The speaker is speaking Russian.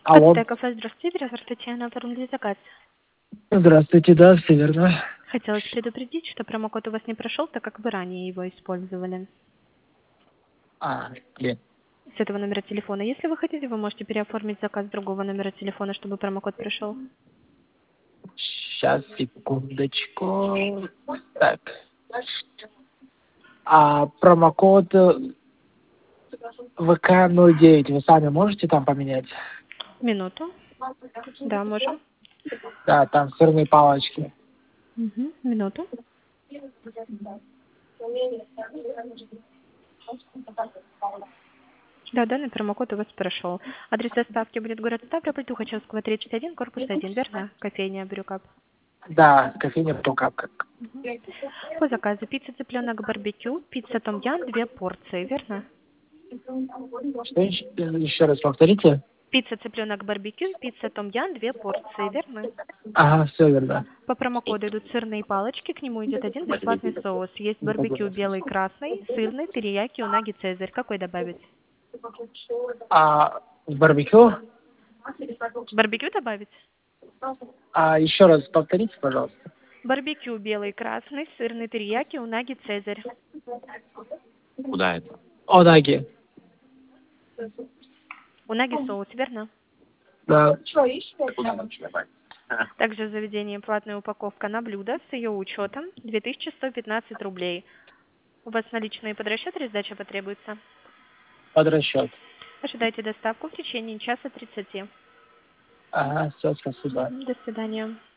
Алло. Кафе «Кафе», здравствуйте, оператор Татьяна, оформили заказ. Здравствуйте, да, все верно. Хотелось предупредить, что промокод у вас не прошел, так как вы ранее его использовали. Где? С этого номера телефона. Если вы хотите, вы можете переоформить заказ с другого номера телефона, чтобы промокод прошел. Сейчас, секундочку. Так. Промокод ВК09 вы сами можете там поменять? Минуту. Да, можем. Да, там сырные палочки. Угу. Минуту. Да, данный промокод у вас прошел. Адрес доставки будет город Ставрополь, Тухачевского, 31, корпус 1, верно? Кофейня Брюкап. Да, кофейня Прокапка. Угу. По заказу пицца цыпленок барбекю, пицца том ям, 2 порции, верно? Что еще раз повторите? Пицца цыпленок барбекю, пицца том ям, 2 порции, верно? Ага, все верно. По промокоду идут сырные палочки, к нему идет один бесплатный соус. Есть барбекю белый, красный, сырный, терияки, унаги, цезарь. Какой добавить? Барбекю? Барбекю добавить? Еще раз повторите, пожалуйста. Барбекю белый, красный, сырный, терияки, унаги, цезарь. Куда это? Онаги. Унаги соус, верно? Да. Куда лучше добавить? Также в заведении платная упаковка на блюдо с ее учетом 2115 рублей. У вас наличные под расчет или сдача потребуется? Под расчет. Ожидайте доставку в течение часа 30. Ага, все, спасибо. До свидания.